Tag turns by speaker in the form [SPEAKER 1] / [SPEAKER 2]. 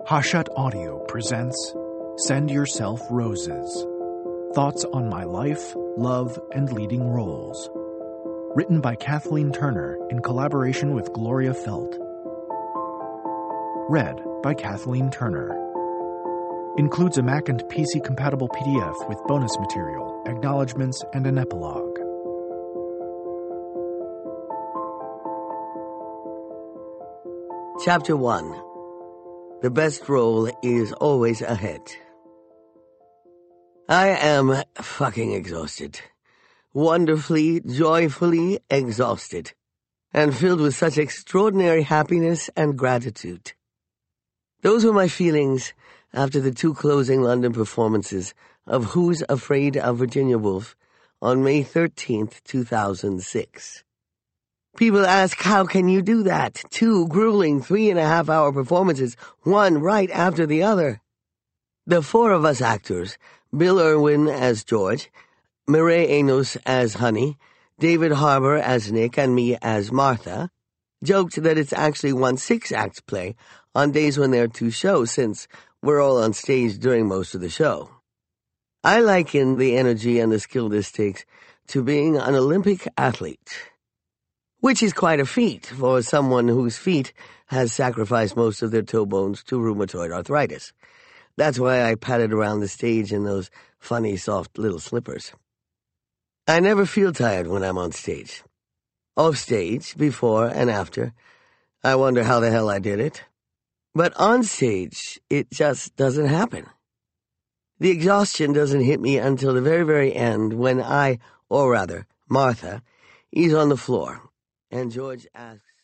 [SPEAKER 1] Hachette Audio presents Send Yourself Roses. Thoughts on my life, love, and leading roles. Written by Kathleen Turner in collaboration with Gloria Felt. Read by Kathleen Turner. Includes a Mac and PC compatible PDF with bonus material, acknowledgments, and an epilogue.
[SPEAKER 2] Chapter 1. The best role is always ahead. I am fucking exhausted. Wonderfully, joyfully exhausted. And filled with such extraordinary happiness and gratitude. Those were my feelings after the 2 closing London performances of Who's Afraid of Virginia Woolf on May 13th, 2006. People ask, how can you do that? 2 grueling 3.5-hour performances, one right after the other. The 4 of us actors, Bill Irwin as George, Mireille Enos as Honey, David Harbour as Nick, and me as Martha, joked that it's actually one 6-act play on days when there are 2 shows, since we're all on stage during most of the show. I liken the energy and the skill this takes to being an Olympic athlete, which is quite a feat for someone whose feet has sacrificed most of their toe bones to rheumatoid arthritis. That's why I padded around the stage in those funny, soft little slippers. I never feel tired when I'm on stage. Off stage, before and after, I wonder how the hell I did it. But on stage, it just doesn't happen. The exhaustion doesn't hit me until the very, very end when I, or rather, Martha, is on the floor. And George asks,